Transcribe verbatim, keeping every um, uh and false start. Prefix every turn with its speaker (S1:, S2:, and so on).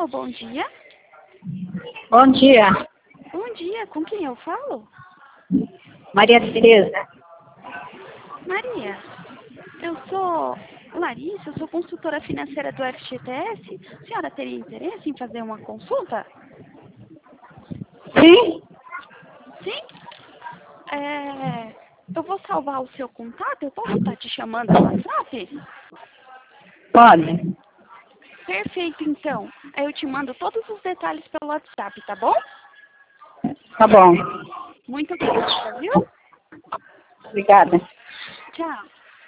S1: Alô, bom dia.
S2: Bom dia,
S1: Bom dia, com quem eu falo?
S2: Maria Tereza.
S1: Maria, eu sou Larissa, eu sou consultora financeira do F G T S. A senhora teria interesse em fazer uma consulta?
S2: Sim?
S1: Sim? É, eu vou salvar o seu contato, eu posso estar te chamando no WhatsApp?
S2: Pode.
S1: Perfeito, então. Aí eu te mando todos os detalhes pelo WhatsApp, tá bom?
S2: Tá bom.
S1: Muito obrigada, viu?
S2: Obrigada.
S1: Tchau.